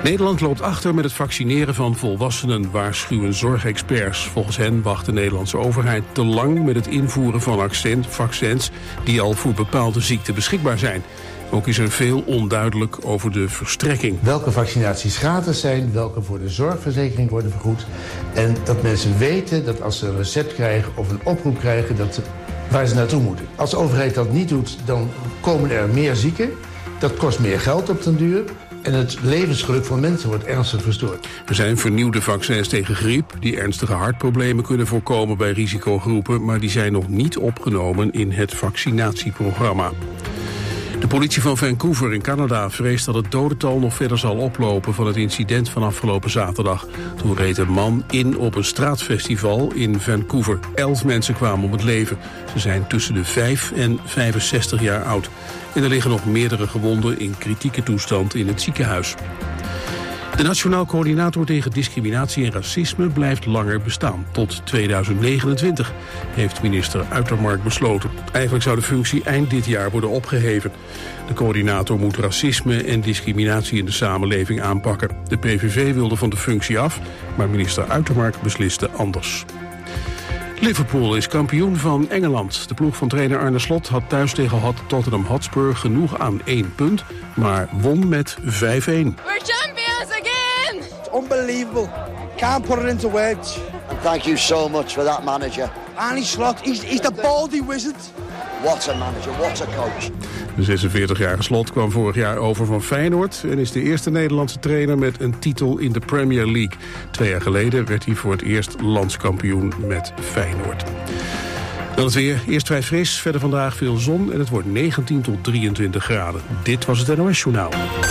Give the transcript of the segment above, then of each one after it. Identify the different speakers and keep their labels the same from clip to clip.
Speaker 1: Nederland loopt achter met het vaccineren van volwassenen, waarschuwen zorgexperts. Volgens hen wacht de Nederlandse overheid te lang met het invoeren van vaccins die al voor bepaalde ziekten beschikbaar zijn. Ook is er veel onduidelijk over de verstrekking.
Speaker 2: Welke vaccinaties gratis zijn, welke voor de zorgverzekering worden vergoed. En dat mensen weten dat als ze een recept krijgen of een oproep krijgen, waar ze naartoe moeten. Als de overheid dat niet doet, dan komen er meer zieken. Dat kost meer geld op den duur. En het levensgeluk van mensen wordt ernstig verstoord.
Speaker 1: Er zijn vernieuwde vaccins tegen griep die ernstige hartproblemen kunnen voorkomen bij risicogroepen, maar die zijn nog niet opgenomen in het vaccinatieprogramma. De politie van Vancouver in Canada vreest dat het dodental nog verder zal oplopen van het incident van afgelopen zaterdag. Toen reed een man in op een straatfestival in Vancouver. 11 mensen kwamen om het leven. Ze zijn tussen de 5 en 65 jaar oud. En er liggen nog meerdere gewonden in kritieke toestand in het ziekenhuis. De Nationaal Coördinator tegen Discriminatie en Racisme blijft langer bestaan. Tot 2029 heeft minister Uitermark besloten. Eigenlijk zou de functie eind dit jaar worden opgeheven. De coördinator moet racisme en discriminatie in de samenleving aanpakken. De PVV wilde van de functie af, maar minister Uitermark besliste anders. Liverpool is kampioen van Engeland. De ploeg van trainer Arne Slot had thuis tegen Tottenham Hotspur genoeg aan 1 punt, maar won met 5-1.
Speaker 3: We're champions again!
Speaker 4: It's unbelievable. Can't put it into words.
Speaker 5: And thank you so much for that manager.
Speaker 4: Arne Slot, he's the baldy wizard.
Speaker 5: What a manager, what a coach.
Speaker 1: De 46-jarige Slot kwam vorig jaar over van Feyenoord en is de eerste Nederlandse trainer met een titel in de Premier League. 2 jaar geleden werd hij voor het eerst landskampioen met Feyenoord. Dan het weer. Eerst vrij fris, verder vandaag veel zon en het wordt 19 tot 23 graden. Dit was het NOS Journaal.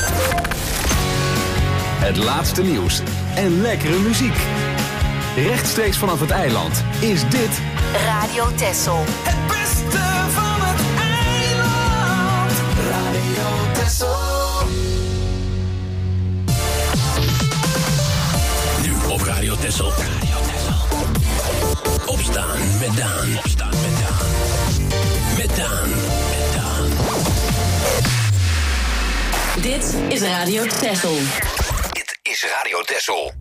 Speaker 6: Het laatste nieuws en lekkere muziek. Rechtstreeks vanaf het eiland is dit
Speaker 7: Radio Texel.
Speaker 8: Het beste van het eiland. Radio Texel.
Speaker 9: Nu op Radio Texel. Opstaan met Daan. Opstaan met Daan. Met Daan. Met Daan.
Speaker 7: Dit is Radio Texel.
Speaker 9: Dit is Radio Texel.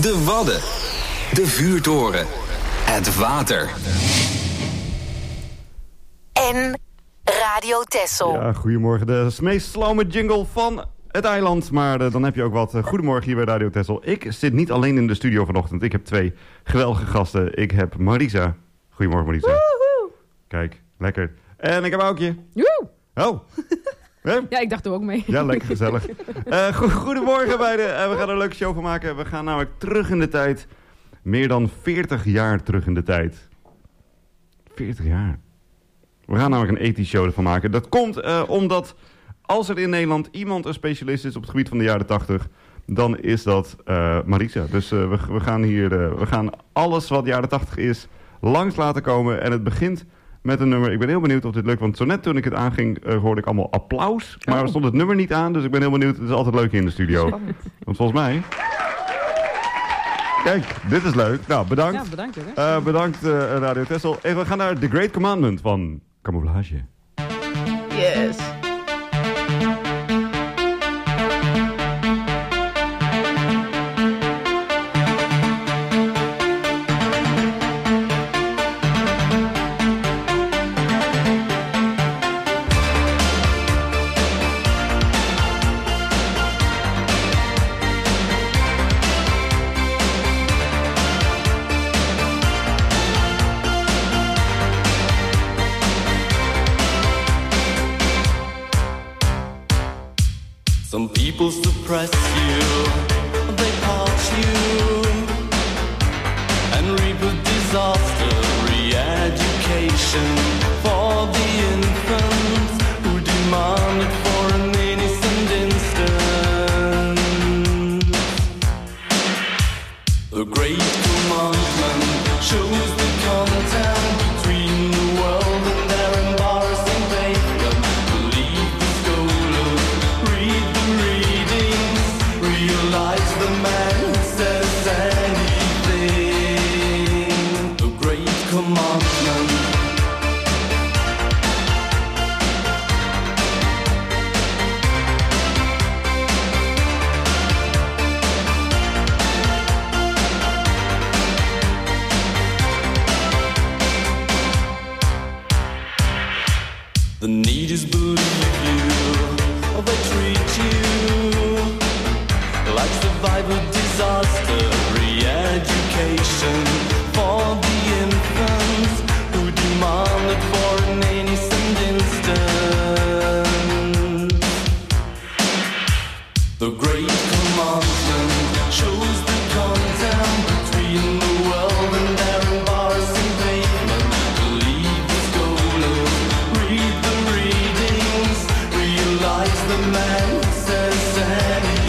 Speaker 6: De Wadden. De vuurtoren. Het water.
Speaker 7: En Radio Texel.
Speaker 10: Ja, goedemorgen. De meest slome jingle van het eiland. Maar dan heb je ook wat. Goedemorgen hier bij Radio Texel. Ik zit niet alleen in de studio vanochtend. Ik heb 2 geweldige gasten. Ik heb Marisa. Goedemorgen Marisa.
Speaker 11: Woehoe.
Speaker 10: Kijk, lekker. En ik heb Aukje.
Speaker 11: Woehoe.
Speaker 10: Oh.
Speaker 11: Ja, ik dacht er ook mee.
Speaker 10: Ja, lekker gezellig. Goedemorgen beiden. We gaan er een leuke show van maken. We gaan namelijk terug in de tijd. Meer dan 40 jaar terug in de tijd. 40 jaar. We gaan namelijk een ethisch show ervan maken. Dat komt omdat als er in Nederland iemand een specialist is op het gebied van de jaren 80... dan is dat Marisa. Dus we gaan hier we gaan alles wat jaren 80 is langs laten komen. En het begint met een nummer. Ik ben heel benieuwd of dit lukt. Want zo net toen ik het aanging hoorde ik allemaal applaus. Maar er stond het nummer niet aan. Dus ik ben heel benieuwd. Het is altijd leuk in de studio. Want volgens mij... Kijk, dit is leuk. Nou, bedankt.
Speaker 11: Ja, bedankt hoor.
Speaker 10: Bedankt Radio Texel. En we gaan naar The Great Commandment van Camouflage.
Speaker 11: Yes.
Speaker 8: Some people suppress you, they parch you, and reap a disaster, re-education for the infants who demand it for an innocent instant. The Great Commandment shows the content between the world and their embarrassing pavement. Believe the scholars, read the readings, realize the man who says anything. The Great Commandment. The need is believe you, or they treat you like survivor disaster, re-education for the infants who demand it for an innocent instant. The Great Commandment shows the content between the world and their embarrassing pavement. Believe the scholars, read the readings, realize the man who says anything.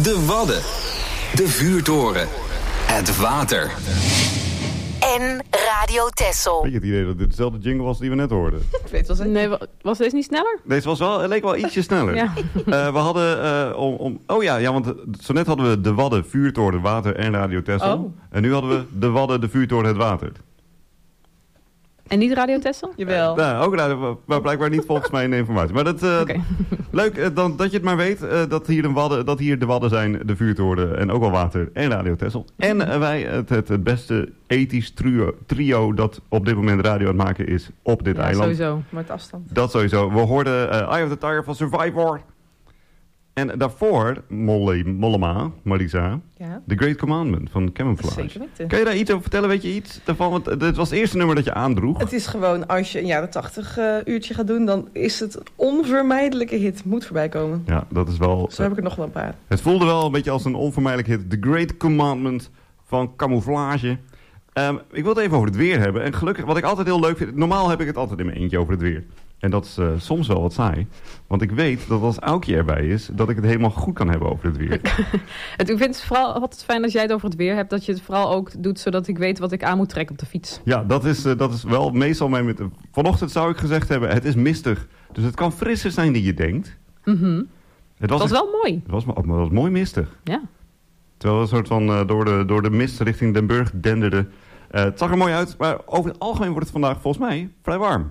Speaker 6: De Wadden. De vuurtoren. Het water.
Speaker 7: En Radio Texel.
Speaker 10: Weet je het idee dat dit dezelfde jingle was die we net hoorden?
Speaker 11: Ik weet wel zeker. Nee, was deze niet sneller?
Speaker 10: Deze was wel, het leek wel ietsje sneller.
Speaker 11: Ja.
Speaker 10: We hadden want zo net hadden we de Wadden, vuurtoren, water en Radio Texel.
Speaker 11: Oh.
Speaker 10: En nu hadden we de Wadden, de vuurtoren, het water.
Speaker 11: En niet Radio Texel?
Speaker 12: Jawel.
Speaker 10: Ook radio, maar blijkbaar niet volgens mij in de informatie. Maar dat, leuk dat je het maar weet, dat hier de Wadden zijn, de vuurtoren en ook wel water en Radio Texel. En wij het beste ethisch trio dat op dit moment radio aan het maken is op dit eiland.
Speaker 11: Sowieso.
Speaker 12: Met afstand.
Speaker 10: Dat sowieso. We hoorden Eye of the Tiger van Survivor. En daarvoor, Mollema, Marisa,
Speaker 12: Ja.
Speaker 10: The Great Commandment van Camouflage.
Speaker 12: Zeker weten.
Speaker 10: Kan je daar iets over vertellen? Weet je iets daarvan? Want dit was het eerste nummer dat je aandroeg.
Speaker 12: Het is gewoon, als je een jaren 80 uurtje gaat doen, dan is het een onvermijdelijke hit. Moet voorbij komen.
Speaker 10: Ja, dat is wel...
Speaker 12: Zo heb ik er nog wel een paar.
Speaker 10: Het voelde wel een beetje als een onvermijdelijk hit. The Great Commandment van Camouflage. Ik wil het even over het weer hebben. En gelukkig, wat ik altijd heel leuk vind... Normaal heb ik het altijd in mijn eentje over het weer. En dat is soms wel wat saai. Want ik weet dat als Aukje erbij is... dat ik het helemaal goed kan hebben over het weer.
Speaker 11: Ik vind het vooral altijd fijn als jij het over het weer hebt... dat je het vooral ook doet zodat ik weet wat ik aan moet trekken op de fiets.
Speaker 10: Ja, dat is wel meestal mijn... Vanochtend zou ik gezegd hebben, het is mistig. Dus het kan frisser zijn dan je denkt.
Speaker 11: Mm-hmm. Het was wel mooi.
Speaker 10: Het was mooi mistig.
Speaker 11: Ja.
Speaker 10: Terwijl we een soort van door de mist richting Den Burg denderde. Het zag er mooi uit, maar over het algemeen wordt het vandaag volgens mij vrij warm.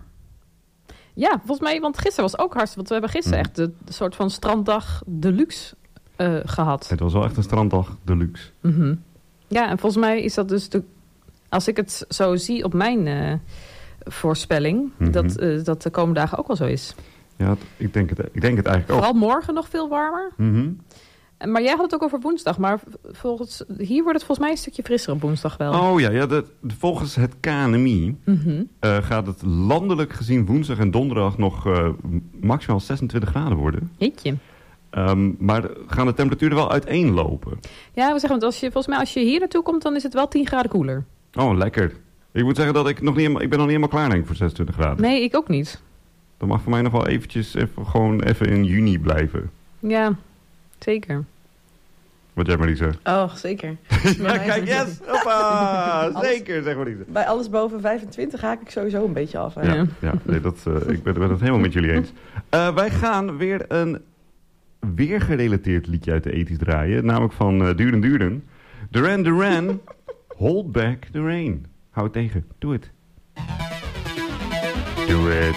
Speaker 11: Ja, volgens mij, want gisteren was ook hartstikke... Want we hebben gisteren echt de soort van stranddag deluxe gehad.
Speaker 10: Het was wel echt een stranddag deluxe.
Speaker 11: Mm-hmm. Ja, en volgens mij is dat dus... als ik het zo zie op mijn voorspelling... dat de komende dagen ook wel zo is.
Speaker 10: Ja, ik denk het eigenlijk ook.
Speaker 11: Vooral morgen nog veel warmer.
Speaker 10: Mm-hmm.
Speaker 11: Maar jij had het ook over woensdag. Maar hier wordt het volgens mij een stukje frisser op woensdag wel.
Speaker 10: Oh ja, volgens het KNMI gaat het landelijk gezien woensdag en donderdag nog maximaal 26 graden worden.
Speaker 11: Jeetje.
Speaker 10: Maar gaan de temperaturen wel uiteenlopen?
Speaker 11: Ja, we zeggen, want volgens mij als je hier naartoe komt, dan is het wel 10 graden koeler.
Speaker 10: Oh, lekker. Ik moet zeggen dat ik ben nog niet helemaal klaar denk ik voor 26 graden.
Speaker 11: Nee, ik ook niet.
Speaker 10: Dat mag voor mij nog wel eventjes even in juni blijven.
Speaker 11: Ja, zeker.
Speaker 10: Wat jij maar niet zegt.
Speaker 12: Oh, zeker.
Speaker 10: Ja, kijk, yes! Hoppa! Zeker, zeg maar niet.
Speaker 12: Bij alles boven 25 haak ik sowieso een beetje af. Hè?
Speaker 10: Ja, nee, ik ben het helemaal met jullie eens. Wij gaan weer een weergerelateerd liedje uit de ethisch draaien. Namelijk van Duran. Duran Duran, Hold Back the Rain. Hou het tegen. Doe het. Doe het.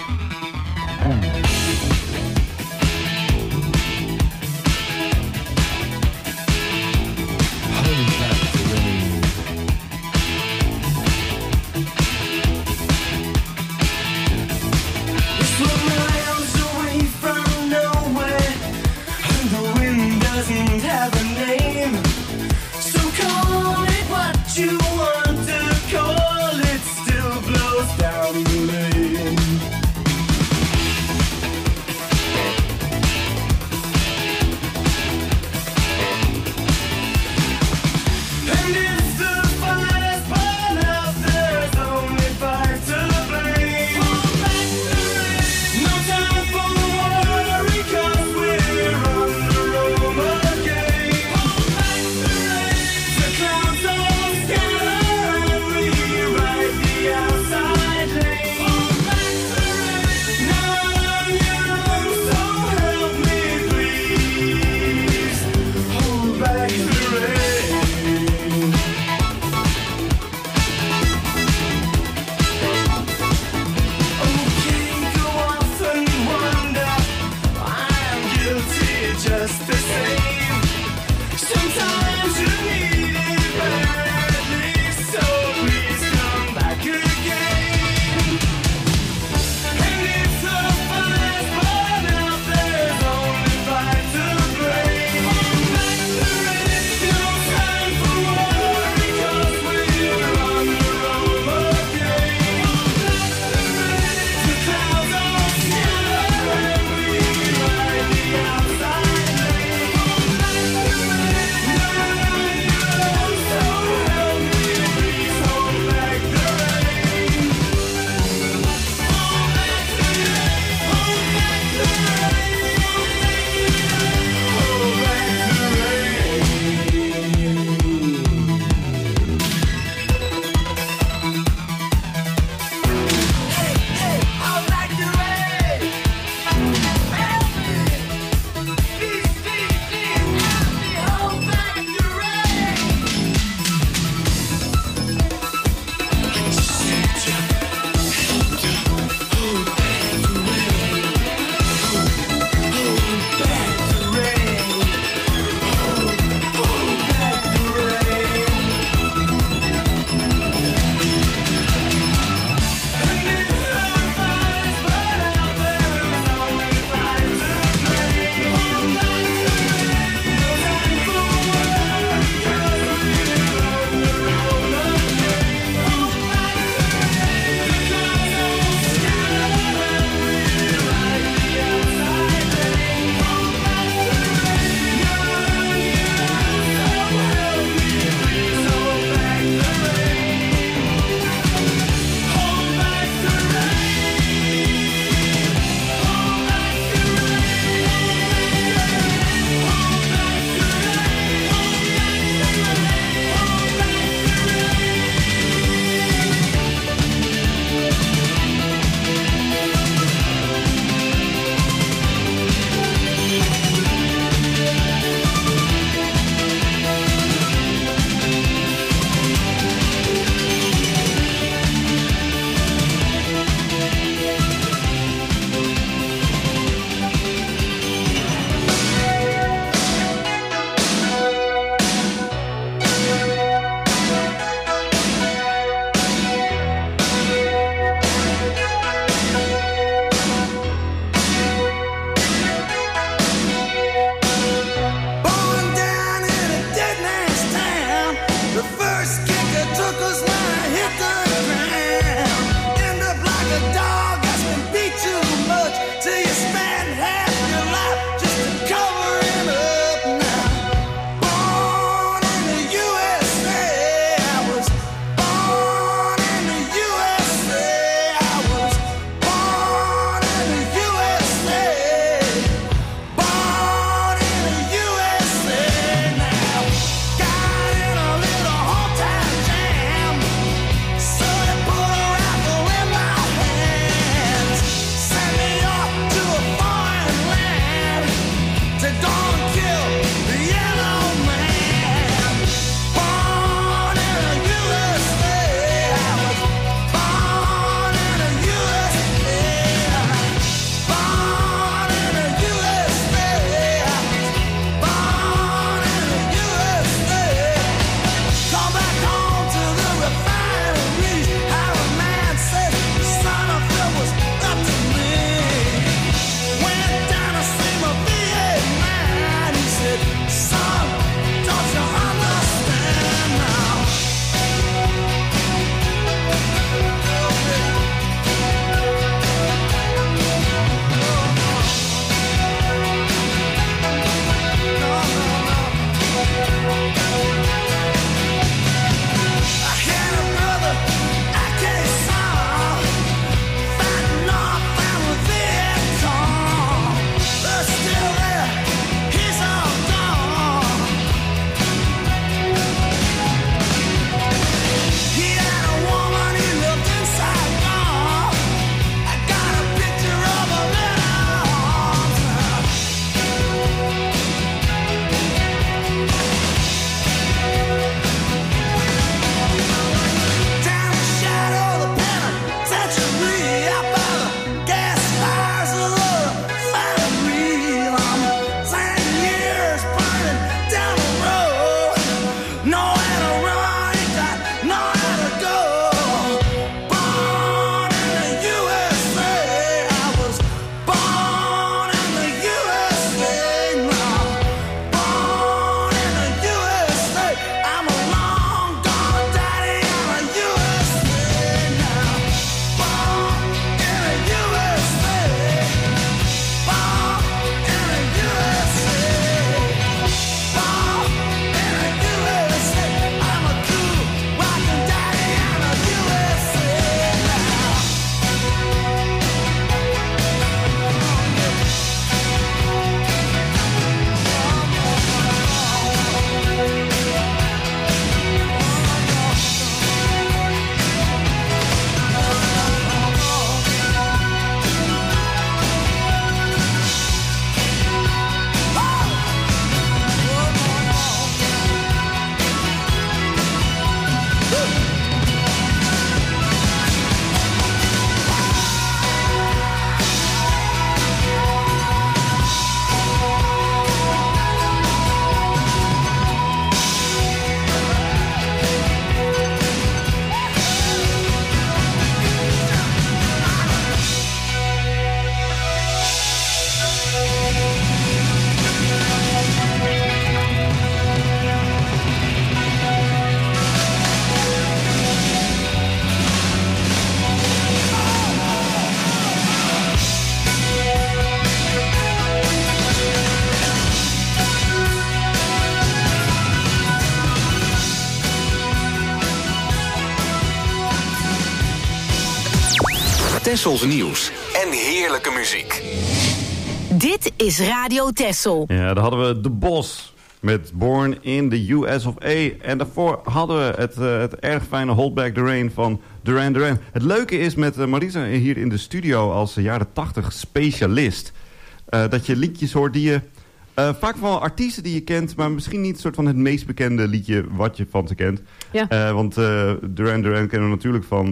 Speaker 6: Tessels nieuws en heerlijke muziek.
Speaker 7: Dit is Radio Tessel.
Speaker 10: Ja, daar hadden we The Boss met Born in the US of A. En daarvoor hadden we het erg fijne Hold Back the Rain van Duran Duran. Het leuke is met Marisa hier in de studio als jaren 80 specialist... dat je liedjes hoort die je... vaak van artiesten die je kent, maar misschien niet soort van het meest bekende liedje wat je van ze kent.
Speaker 11: Ja.
Speaker 10: Want Duran Duran kennen we natuurlijk van...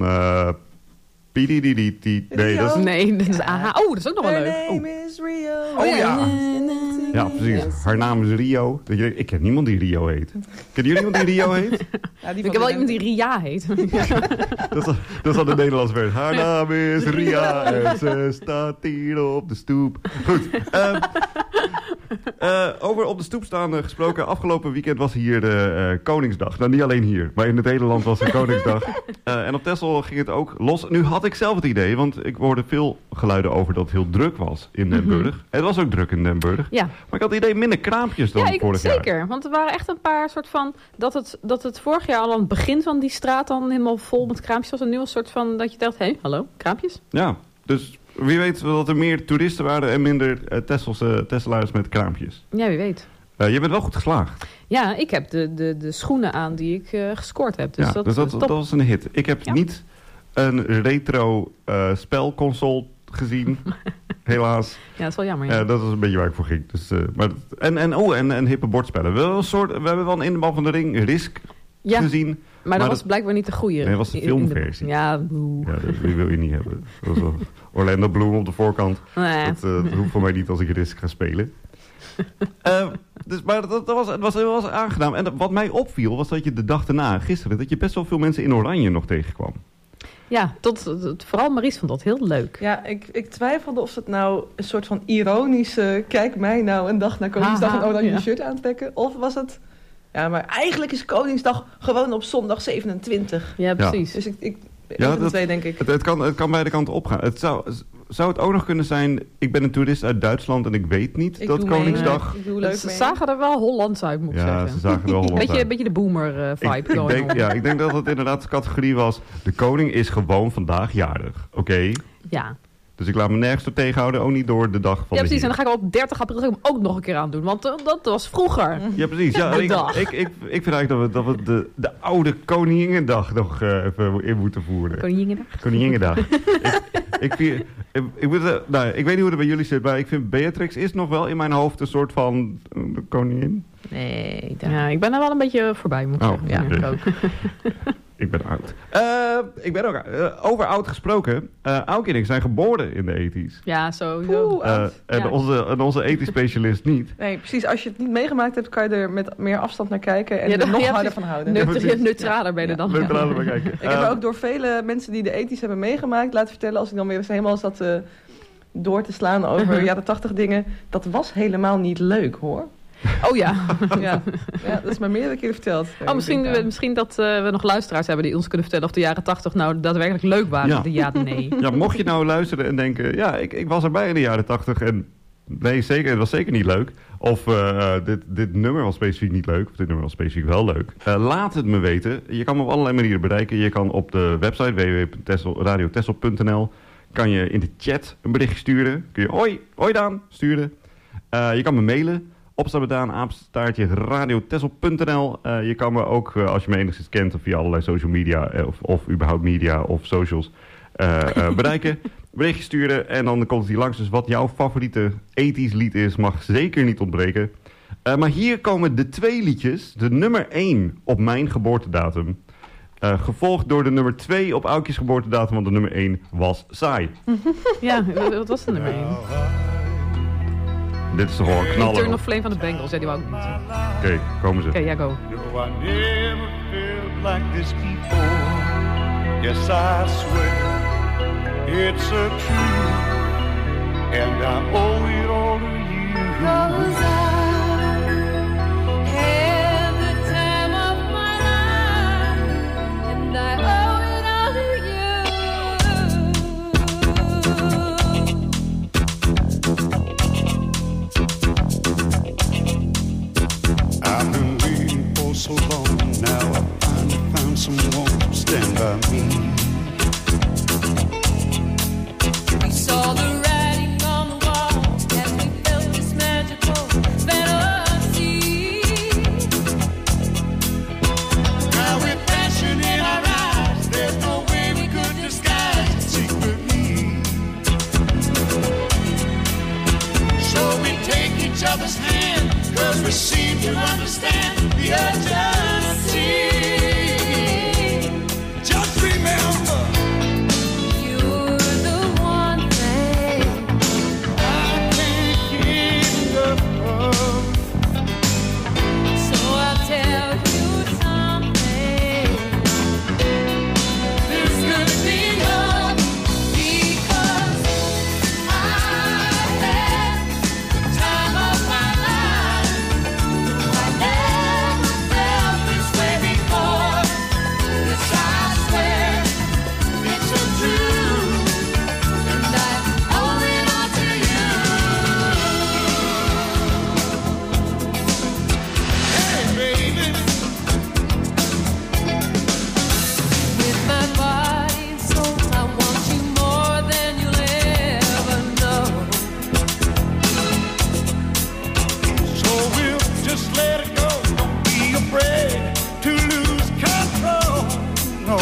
Speaker 10: Nee, dat is
Speaker 11: AHA. Oh, dat is ook nog wel leuk.
Speaker 12: Her name is Rio.
Speaker 10: Oh ja. Ja, precies. Haar naam is Rio. Ik ken niemand die Rio heet. Kennen jullie iemand die Rio heet?
Speaker 12: Ja,
Speaker 11: Ik heb wel iemand die Ria heet.
Speaker 10: Dat is al de Nederlandse versie. Haar naam is Ria en ze staat hier op de stoep. Goed. Over op de stoep staan gesproken. Afgelopen weekend was hier de Koningsdag. Nou, niet alleen hier, maar in het hele land was er Koningsdag. En op Texel ging het ook los. Nu had ik zelf het idee, want ik hoorde veel geluiden over dat het heel druk was in Den Burg. Het was ook druk in Den Burg.
Speaker 11: Ja.
Speaker 10: Maar ik had het idee minder kraampjes dan vorig jaar.
Speaker 11: Zeker. Want er waren echt een paar soort van... Dat het vorig jaar al aan het begin van die straat dan helemaal vol met kraampjes was. En nu een soort van dat je dacht, hé, hallo, kraampjes?
Speaker 10: Ja, dus wie weet dat er meer toeristen waren en minder Tesselaars met kraampjes.
Speaker 11: Ja, wie weet.
Speaker 10: Je bent wel goed geslaagd.
Speaker 11: Ja, ik heb de schoenen aan die ik gescoord heb. Dus
Speaker 10: ja, dat was een hit. Ik heb niet een retro spelconsole gezien. Helaas.
Speaker 11: Ja, dat is wel jammer. Ja.
Speaker 10: Dat is een beetje waar ik voor ging. Dus, en hippe bordspellen. We hebben wel een inbal van de ring Risk gezien.
Speaker 11: Maar dat was blijkbaar niet de goede.
Speaker 10: Nee, dat was de filmversie.
Speaker 11: Ja,
Speaker 10: die wil je niet hebben. Dat was Orlando Bloom op de voorkant.
Speaker 11: Nee.
Speaker 10: Dat hoeft voor mij niet als ik Risk ga spelen. Maar het was aangenaam. En wat mij opviel was dat je de dag daarna, gisteren, dat je best wel veel mensen in Oranje nog tegenkwam.
Speaker 11: Ja, vooral Maries vond dat heel leuk.
Speaker 12: Ja, ik twijfelde of het nou een soort van ironische... kijk mij nou een dag na Koningsdag een oranje shirt aantrekken. Of was het... Ja, maar eigenlijk is Koningsdag gewoon op zondag 27.
Speaker 11: Ja, precies.
Speaker 12: Dus ik de twee, denk ik.
Speaker 10: Het kan beide kanten opgaan. Het zou het ook nog kunnen zijn... Ik ben een toerist uit Duitsland en ik weet niet dat Koningsdag...
Speaker 11: Ze zagen er wel Hollands uit, moet ik zeggen.
Speaker 10: Ja, ze zagen er wel Hollands uit.
Speaker 11: Een beetje de boomer vibe.
Speaker 10: Ik denk dat het inderdaad de categorie was... De koning is gewoon vandaag jarig. Oké?
Speaker 11: Ja.
Speaker 10: Dus ik laat me nergens door tegenhouden, ook niet door de dag van de
Speaker 11: precies. En dan ga ik op 30 april ook nog een keer aan doen. Want dat was vroeger.
Speaker 10: Ja, precies. Ja, ik vind eigenlijk dat we de oude Koninginnedag nog even in moeten voeren. Koninginnedag. Ik weet niet hoe het bij jullie zit, maar ik vind Beatrix is nog wel in mijn hoofd een soort van koningin.
Speaker 11: Nee, ik ben er wel een beetje voorbij, moet ik zeggen. Ja,
Speaker 10: okay.
Speaker 11: ik ook.
Speaker 10: Ik ben oud. Ik ben ook over oud gesproken. Auke en ik zijn geboren in de 80's.
Speaker 11: Ja, sowieso.
Speaker 10: En onze ethisch specialist niet.
Speaker 12: Nee, precies. Als je het niet meegemaakt hebt, kan je er met meer afstand naar kijken en er nog harder van houden.
Speaker 11: Neutraler ben je dan.
Speaker 10: Neutraler bij kijken.
Speaker 12: Ik heb ook door vele mensen die de ethisch hebben meegemaakt laten vertellen, als ik dan weer eens helemaal zat door te slaan over jaren 80 dingen. Dat was helemaal niet leuk, hoor.
Speaker 11: Oh ja.
Speaker 12: ja, dat is maar meerdere keren verteld.
Speaker 11: Misschien dat we nog luisteraars hebben die ons kunnen vertellen of de jaren 80 nou daadwerkelijk leuk waren. Ja, nee.
Speaker 10: Ja, mocht je nou luisteren en denken, ja, ik was erbij in de jaren 80 en nee, zeker, het was zeker niet leuk. Of dit nummer was specifiek niet leuk, of dit nummer was specifiek wel leuk. Laat het me weten. Je kan me op allerlei manieren bereiken. Je kan op de website www.radiotessel.nl kan je in de chat een berichtje sturen. Kun je hoi Daan sturen. Je kan me mailen. Radiotessel.nl. Je kan me ook, als je me enigszins kent, of via allerlei social media of überhaupt media of socials bereiken. Berichtje sturen en dan komt het hier langs. Dus wat jouw favoriete ethisch lied is, mag zeker niet ontbreken. Maar hier komen de 2 liedjes. De nummer 1 op mijn geboortedatum. Gevolgd door de nummer 2 op Aukjes geboortedatum, want de nummer 1 was saai.
Speaker 11: Ja, wat was de nummer 1?
Speaker 10: Dit is toch gewoon knallen.
Speaker 11: Eternal Flame van de Bengals, die wou ik niet.
Speaker 10: Oké, komen ze.
Speaker 11: Oké, ja, go.
Speaker 8: No, I never felt like this before. Yes, I swear it's a truth, and I owe it all to you. 'Cause I had the time of my life, and I owe it all to you. I've been waiting for so long, now I finally found someone to stand by me. each other's hand, 'cause we seem to understand the urgency. Just remember, you're the one thing I can't get enough of. So I'll tell you something. This could be love, because I had the time of my life. I never felt this way before. Yes, I swear it's so true, and I owe it all to you. Hey, baby. With my body and soul, I want you more than you'll ever know. So we'll just let it go. Don't be afraid to lose control. No.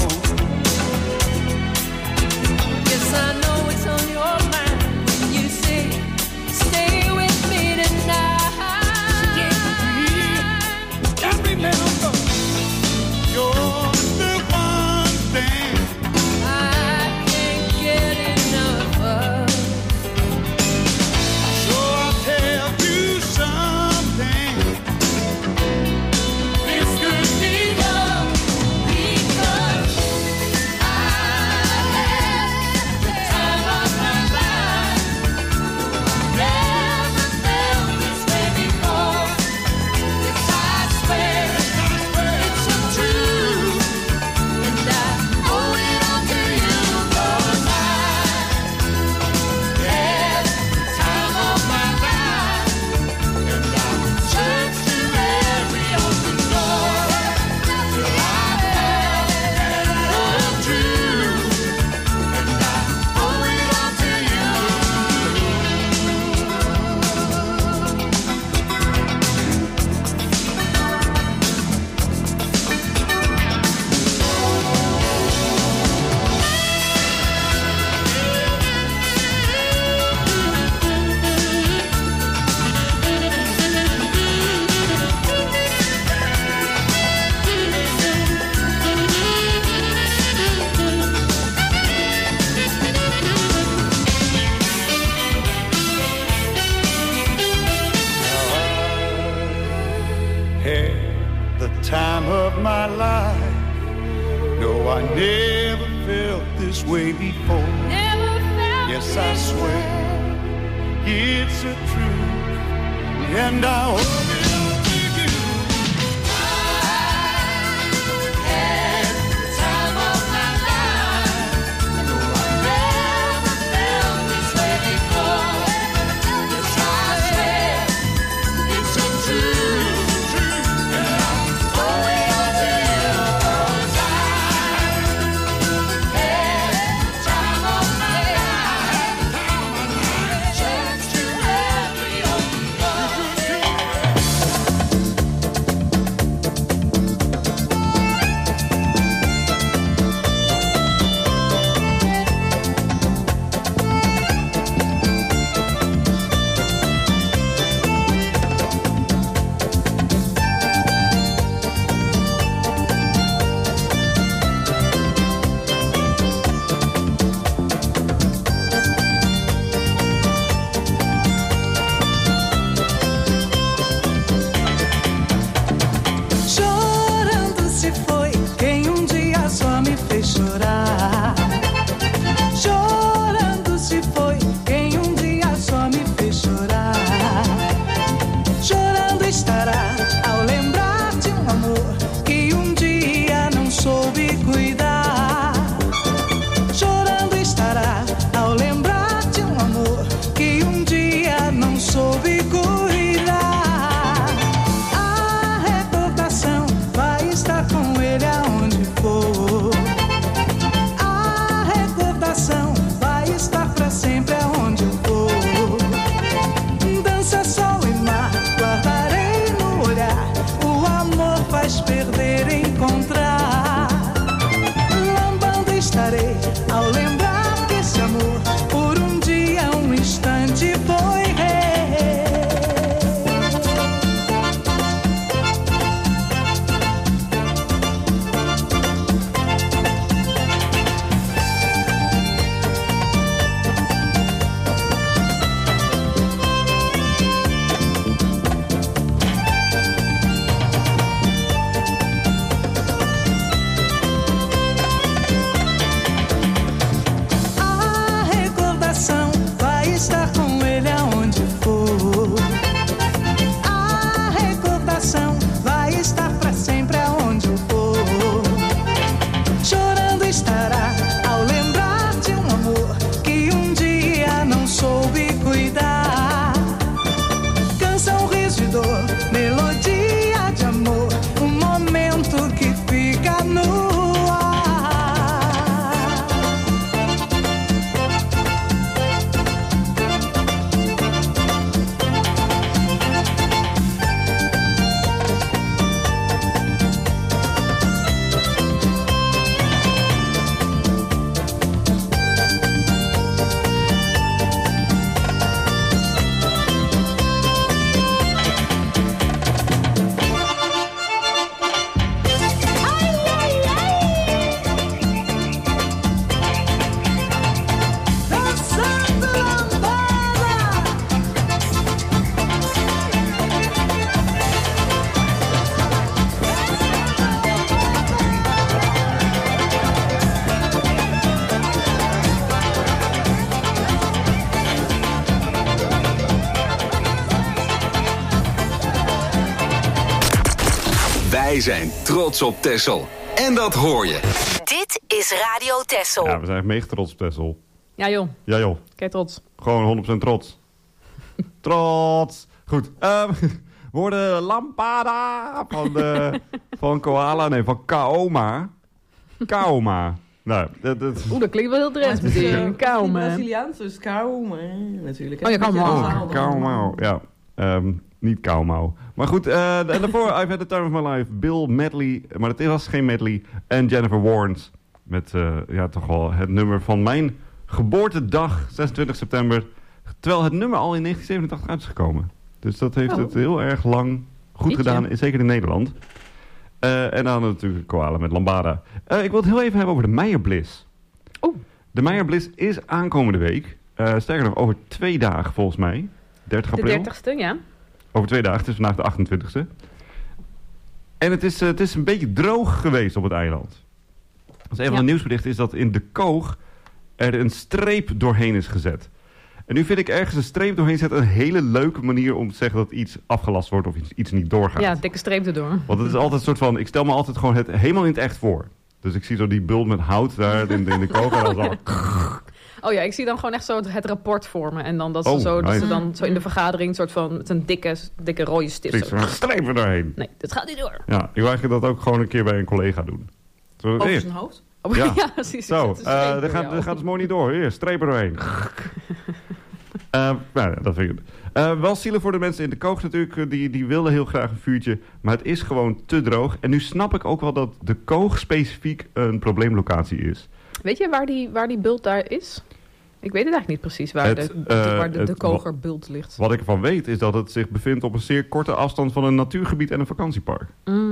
Speaker 8: Yes, I know it's on your mind when you say, stay with me tonight. Stay with me. And remember, you're the one thing I can't get enough of. So I'll tell you something. This could be love, because I had the time of my life. Never felt this way before. Yes, I swear it's so true, and I owe it all to you, 'cause I had the time of my life, and I searched to every open door till I found love true, and I owe it all to you. Had the time of my life. No, I never felt this way before. Never felt. Yes, I swear it's a truth, and I owe it all to you. I had the time of my life. No, I never felt this way before. Yes, I swear it's so true. And I owe it all to you, 'cause I had the time of my life. Church to every open door.
Speaker 6: Wij zijn trots op Texel. En dat hoor je.
Speaker 7: Dit is Radio Texel.
Speaker 10: Ja, we zijn echt mega trots op Texel.
Speaker 11: Ja joh.
Speaker 10: Ja joh.
Speaker 11: Kijk trots.
Speaker 10: Gewoon 100% trots. Trots. Goed. We hoorden Lampada van Koala. Nee, van Kaoma. Kaoma. Nou, dat
Speaker 11: dat klinkt wel heel Drents meteen. Kaoma.
Speaker 12: Braziliaans, dus Kaoma natuurlijk.
Speaker 11: Oh ja, Kaoma.
Speaker 10: Kaoma. Ja. Niet Kaumau. Maar goed, en daarvoor I've Had the Time of My Life. Bill Medley, maar het was geen medley. En Jennifer Warnes. Met toch wel het nummer van mijn geboortedag, 26 september. Terwijl het nummer al in 1987 uit is gekomen. Dus dat heeft het heel erg lang goed gedaan, zeker in Nederland. En dan natuurlijk Koala met Lambada. Ik wil het heel even hebben over de Meijer Bliss. De Meijer Bliss is aankomende week. Sterker nog, over 2 dagen volgens mij. 30 april.
Speaker 11: De 30ste, ja.
Speaker 10: Over 2 dagen, het is vandaag de 28e. En het is een beetje droog geweest op het eiland. Dus een van de nieuwsberichten is dat in de Koog er een streep doorheen is gezet. En nu vind ik ergens een streep doorheen zetten een hele leuke manier om te zeggen dat iets afgelast wordt of iets niet doorgaat.
Speaker 11: Ja, dikke streep erdoor.
Speaker 10: Want het is altijd een soort van, ik stel me altijd gewoon het helemaal in het echt voor. Dus ik zie zo die bult met hout daar in de Koog en dan zo...
Speaker 11: Oh ja, ik zie dan gewoon echt zo het rapport voor me. En dan dat ze, dat ze dan zo in de vergadering een soort van met een dikke rode stift.
Speaker 10: Zo strepen doorheen.
Speaker 11: Nee, dat gaat niet door.
Speaker 10: Ja, ik wil eigenlijk dat ook gewoon een keer bij een collega doen. Zo,
Speaker 12: over zijn hoofd?
Speaker 10: Ja,
Speaker 11: precies.
Speaker 10: Zo, dat gaat dus mooi niet door. Hier, strepen doorheen. Dat vind ik het. Wel zielig voor de mensen in de Koog natuurlijk. Die willen heel graag een vuurtje. Maar het is gewoon te droog. En nu snap ik ook wel dat de Koog specifiek een probleemlocatie is.
Speaker 11: Weet je waar die bult daar is? Ik weet het eigenlijk niet precies waar de Kogerbult ligt.
Speaker 10: Wat ik ervan weet is dat het zich bevindt op een zeer korte afstand van een natuurgebied en een vakantiepark.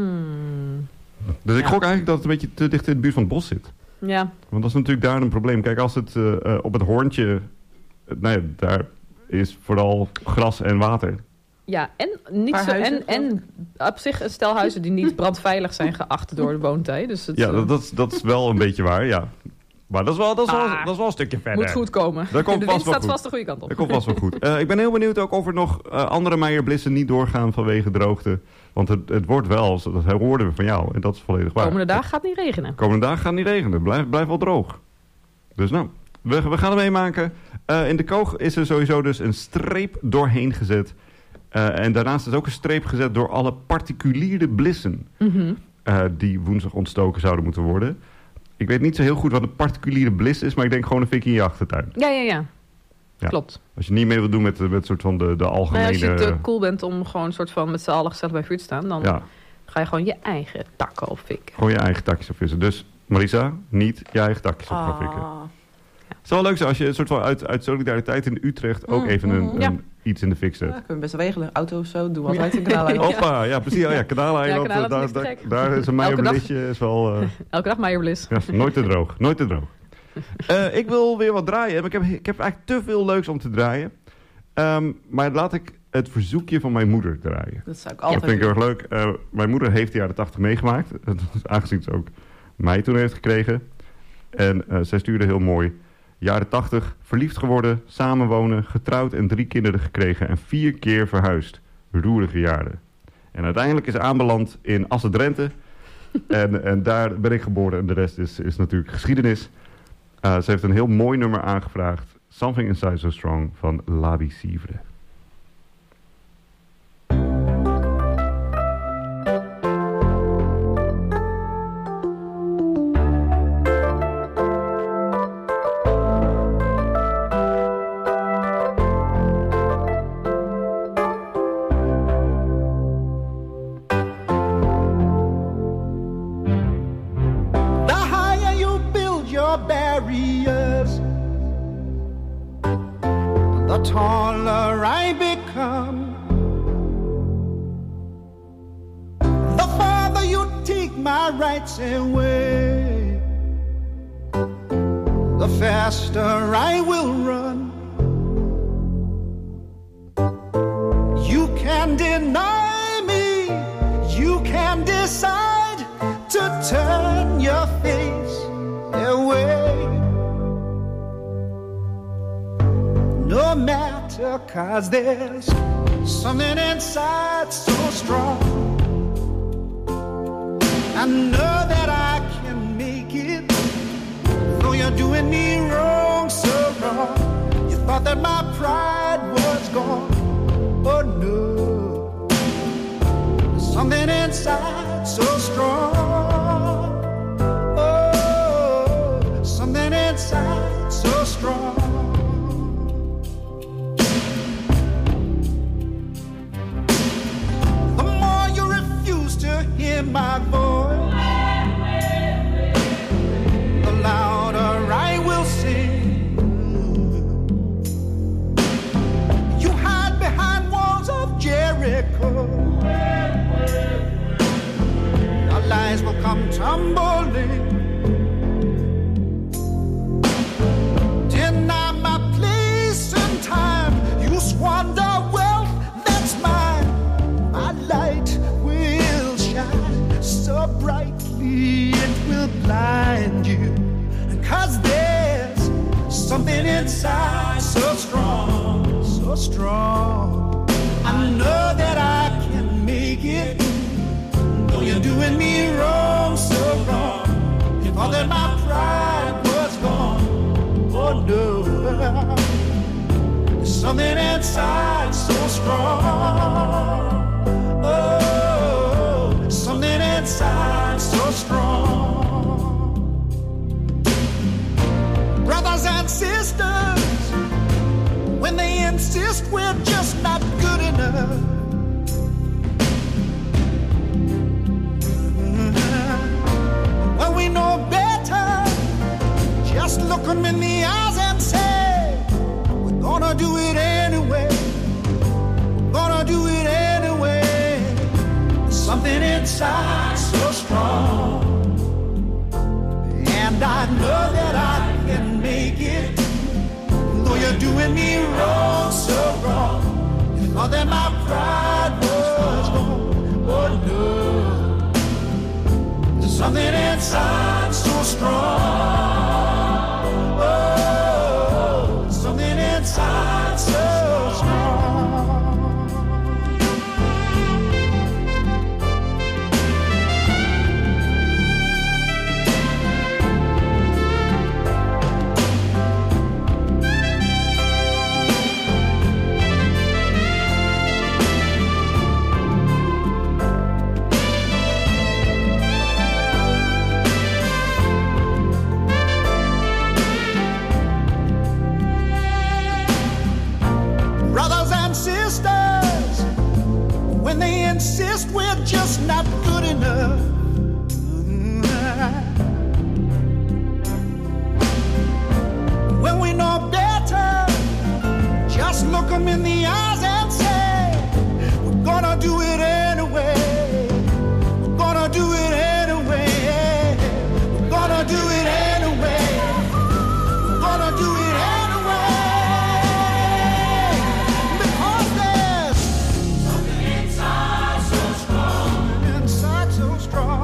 Speaker 10: Dus ik gok eigenlijk dat het een beetje te dicht in de buurt van het bos zit. Ja. Want dat is natuurlijk daar een probleem. Kijk, als het op het hoorntje... daar is vooral gras en water.
Speaker 11: Ja, en niet zo, en op zich een stel huizen die niet brandveilig zijn geacht door de woontijd. Dus
Speaker 10: dat is wel een beetje waar, ja. Maar dat is wel een stukje verder.
Speaker 11: Moet goed komen.
Speaker 10: De wind
Speaker 11: staat vast de goede kant op.
Speaker 10: Dat komt vast wel goed. Ik ben heel benieuwd ook of er nog andere Meijer Blissen niet doorgaan vanwege droogte. Want het wordt wel, dat hoorden we van jou. En dat is volledig waar.
Speaker 11: Komende dagen gaat het niet regenen.
Speaker 10: Komende dagen gaat het niet regenen. Blijf wel droog. Dus nou, we gaan het meemaken. In de Koog is er sowieso dus een streep doorheen gezet. En daarnaast is ook een streep gezet door alle particuliere blissen. Die woensdag ontstoken zouden moeten worden. Ik weet niet zo heel goed wat een particuliere bliss is, maar ik denk gewoon een fik in je achtertuin.
Speaker 11: Ja. Klopt.
Speaker 10: Als je niet mee wilt doen met soort van de algemene...
Speaker 11: als je te cool bent om gewoon een soort van met z'n allen gezellig bij vuur te staan, dan ga je gewoon je eigen takken opfikken.
Speaker 10: Gewoon je eigen takjes opvissen. Dus Marisa, niet je eigen takjes op gaan fikken. Het zou wel leuk zijn als je een soort van uit solidariteit in Utrecht ook even iets in de fik zet.
Speaker 12: Ja, kunnen we best wel regelen. Auto of zo, doen we altijd in Kanaal.
Speaker 10: Hoppa, ja precies. Ja, Kanaal-eiland. Daar is een Meijerblisje.
Speaker 11: Elke dag Meijerblis.
Speaker 10: Ja, nooit te droog. Nooit te droog. Ik wil weer wat draaien. Ik heb eigenlijk te veel leuks om te draaien. Maar laat ik het verzoekje van mijn moeder draaien.
Speaker 12: Dat zou ik altijd
Speaker 10: Dat vind ik heel erg leuk. Mijn moeder heeft de jaren 80 meegemaakt. Aangezien ze ook mij toen heeft gekregen. En zij stuurde heel mooi. Jaren 80, verliefd geworden, samenwonen, getrouwd en 3 kinderen gekregen en 4 keer verhuisd. Roerige jaren. En uiteindelijk is ze aanbeland in Assen-Drenthe. en daar ben ik geboren en de rest is natuurlijk geschiedenis. Ze heeft een heel mooi nummer aangevraagd. Something Inside So Strong van Ladi Sivre.
Speaker 13: taller I become, the farther you take my rights away, the faster I will run. You can deny me, you can decide to turn your face away. No matter, 'cause there's something inside so strong. I know that I can make it, though you're doing me wrong, so wrong. You thought that my pride was gone. Oh no, there's something inside so strong. Oh, something inside so strong. The more you refuse to hear my voice, the louder I will sing. You hide behind walls of Jericho. Our lies will come tumbling. Deny my place and time. You squander wealth that's mine. My light will shine so brightly it will blind you. 'Cause there's something inside so strong, so strong. I know that I can make it, though you're doing me wrong, so wrong. You thought that my pride was gone. Oh no, there's something inside so strong. Oh, something inside so strong. Brothers and sisters, when they insist we're just not good enough, when we know better, just look them in the eyes and say, we're gonna do it anyway. We're gonna do it anyway. There's something inside so strong. And I know that I can make it, though you're doing me wrong, so wrong. You thought that my pride was gone. Oh no, there's something inside so strong. Oh, something inside so strong. Sisters, when they insist we're just not good enough, when we know better, just look them in the eyes and say, we're gonna do it anyway. We're gonna do it anyway. We're gonna do it anyway. We're gonna do it anyway. Strong.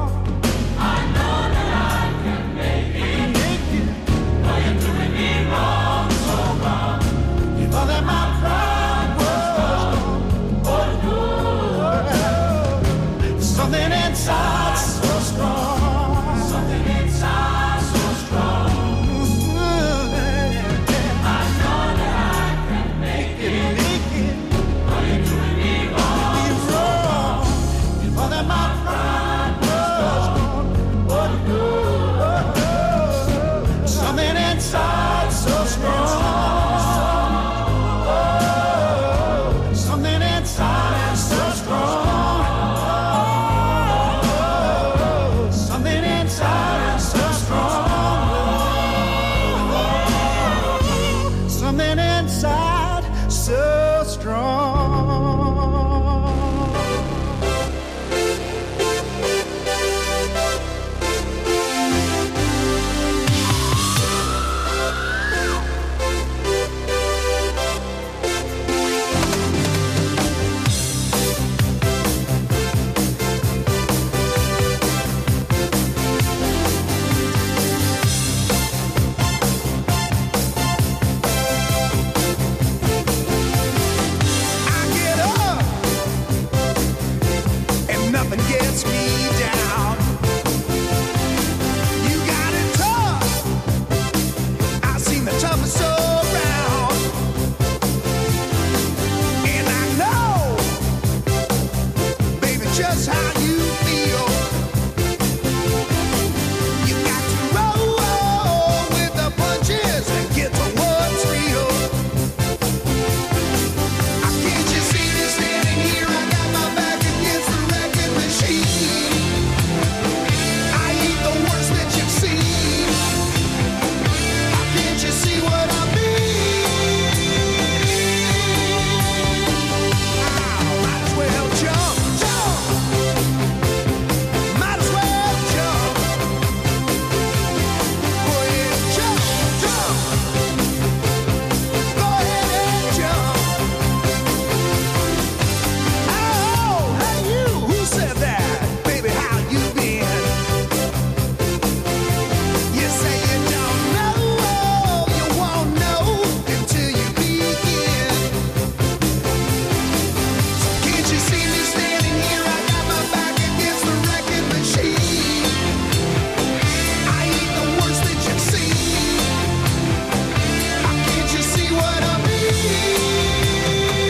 Speaker 13: Can't you see me standing here? I got my back against the wrecking machine. I ain't the worst that you've seen. Can't you see what I mean?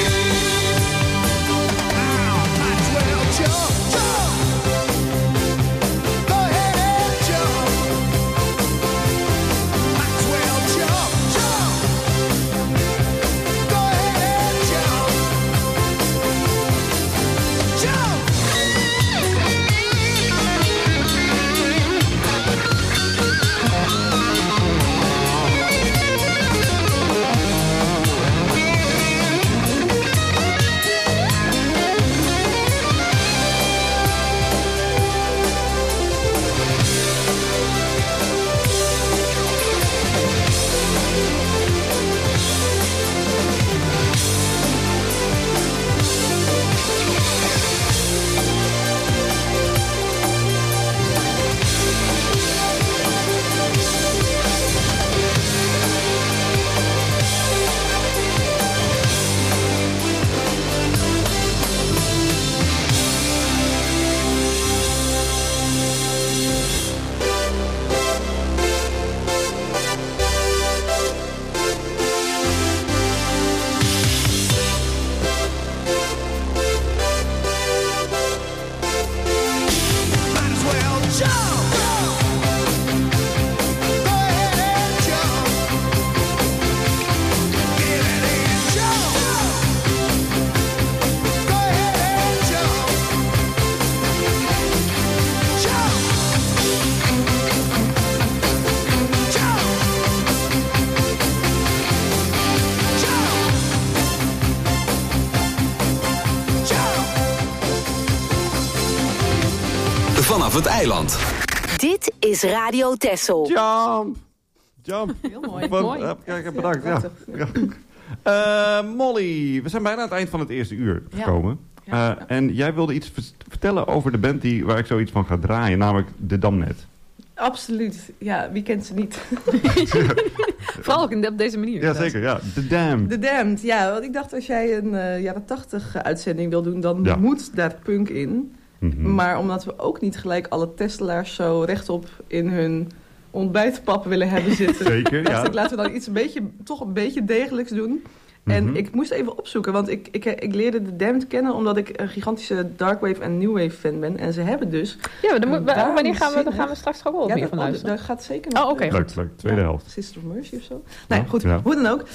Speaker 13: Might as well jump, jump. Go ahead and jump. Might as well jump, jump. Go ahead and jump. Jump. Might as well jump. Go ahead and jump. Get it and jump. Go ahead and jump. Jump. Jump. Jump. Jump.
Speaker 6: Vanaf het eiland.
Speaker 7: Dit is Radio Texel.
Speaker 10: Jump! Jump.
Speaker 12: Heel mooi.
Speaker 10: Mooi. Kijk, bedankt. Ja. Molly, we zijn bijna aan het eind van het eerste uur gekomen. En jij wilde iets vertellen over de band waar ik zoiets van ga draaien, namelijk de Damnet.
Speaker 12: Absoluut. Ja, wie kent ze niet?
Speaker 11: Vooral ook op deze manier.
Speaker 10: Ja, zeker. Ja. The Damned.
Speaker 12: The Damned, ja. Want ik dacht, als jij een jaren 80 uitzending wil doen, dan moet daar punk in. Maar omdat we ook niet gelijk alle Tesselaars zo rechtop in hun ontbijtpap willen hebben zitten.
Speaker 10: Zeker,
Speaker 12: dacht ik, laten we dan iets toch een beetje degelijks doen. En ik moest even opzoeken, want ik leerde de Damned kennen omdat ik een gigantische Darkwave en New Wave fan ben. En ze hebben dus...
Speaker 11: Ja, wanneer gaan we straks ook wel wat meer van luisteren?
Speaker 12: Daar gaat zeker nog.
Speaker 11: Oh, oké.
Speaker 10: Leuk. Tweede helft.
Speaker 12: Sister of Mercy of zo. Nee, goed. Ja. Hoe dan ook.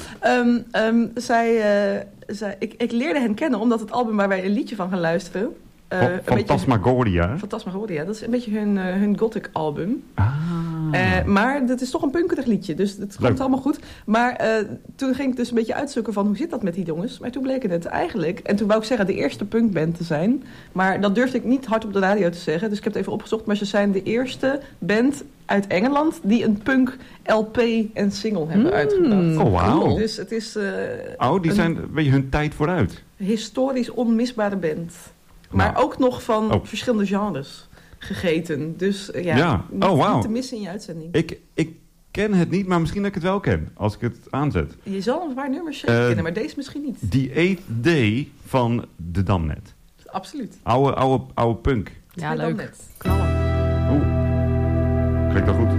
Speaker 12: Ik leerde hen kennen omdat het album waar wij een liedje van gaan luisteren...
Speaker 10: Phantasmagoria.
Speaker 12: Phantasmagoria, dat is een beetje hun gothic album. Maar dat is toch een punkerig liedje, dus het komt allemaal goed. Maar toen ging ik dus een beetje uitzoeken van hoe zit dat met die jongens. Maar toen bleek het eigenlijk, en toen wou ik zeggen de eerste punkband te zijn. Maar dat durfde ik niet hard op de radio te zeggen, dus ik heb het even opgezocht. Maar ze zijn de eerste band uit Engeland die een punk LP en single hebben uitgebracht.
Speaker 10: Oh, wauw.
Speaker 12: Dus het is...
Speaker 10: die zijn een beetje hun tijd vooruit.
Speaker 12: Historisch onmisbare band. Maar ook nog van verschillende genres gegeten. Dus niet te missen in je uitzending.
Speaker 10: Ik ken het niet, maar misschien dat ik het wel ken. Als ik het aanzet.
Speaker 12: Je zal een paar nummers kennen, maar deze misschien niet.
Speaker 10: Die 8th Day van de Damnet.
Speaker 12: Absoluut.
Speaker 10: Oude punk.
Speaker 11: Ja, leuk.
Speaker 12: Damnet.
Speaker 11: Knallen.
Speaker 10: Klinkt wel goed.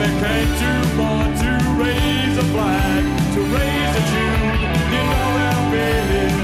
Speaker 8: they came to more to raise a flag, to raise a tune, you know they'll be here.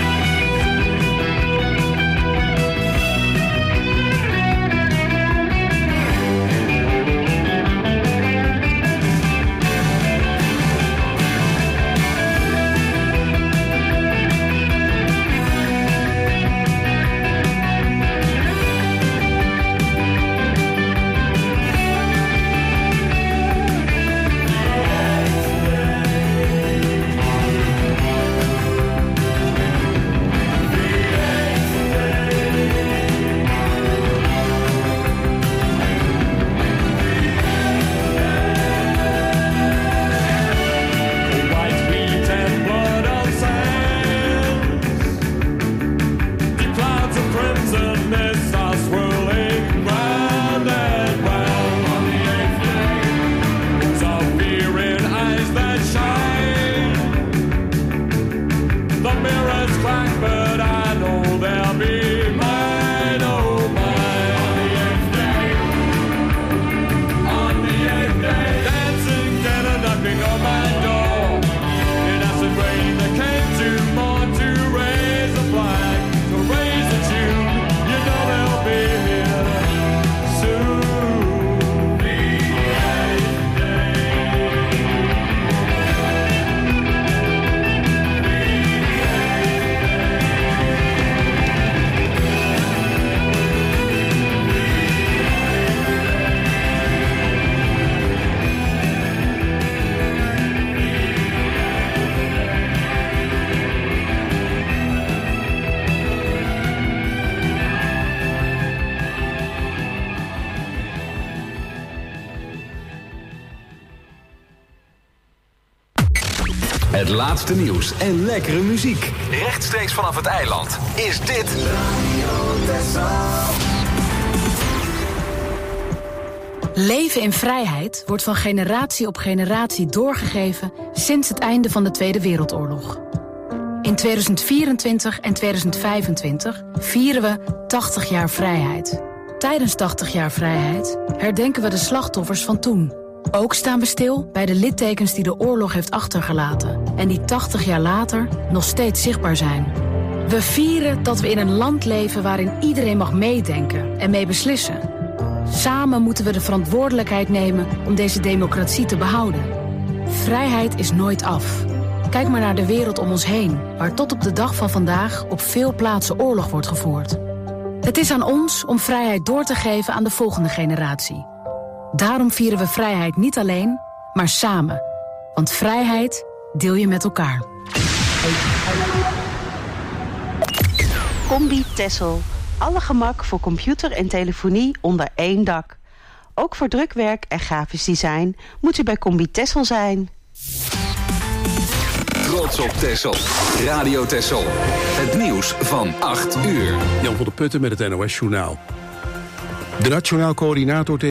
Speaker 6: Het laatste nieuws en lekkere muziek. Rechtstreeks vanaf het eiland is dit...
Speaker 14: Leven in vrijheid wordt van generatie op generatie doorgegeven sinds het einde van de Tweede Wereldoorlog. In 2024 en 2025 vieren we 80 jaar vrijheid. Tijdens 80 jaar vrijheid herdenken we de slachtoffers van toen. Ook staan we stil bij de littekens die de oorlog heeft achtergelaten en die 80 jaar later nog steeds zichtbaar zijn. We vieren dat we in een land leven waarin iedereen mag meedenken en mee beslissen. Samen moeten we de verantwoordelijkheid nemen om deze democratie te behouden. Vrijheid is nooit af. Kijk maar naar de wereld om ons heen, waar tot op de dag van vandaag op veel plaatsen oorlog wordt gevoerd. Het is aan ons om vrijheid door te geven aan de volgende generatie. Daarom vieren we vrijheid niet alleen, maar samen. Want vrijheid deel je met elkaar.
Speaker 15: Combi Tessel. Alle gemak voor computer en telefonie onder één dak. Ook voor drukwerk en grafisch design moet u bij Combi Tessel zijn.
Speaker 6: Trots op Tessel. Radio Tessel. Het nieuws van 8 uur.
Speaker 1: Jan van der Putten met het NOS Journaal. De Nationaal Coördinator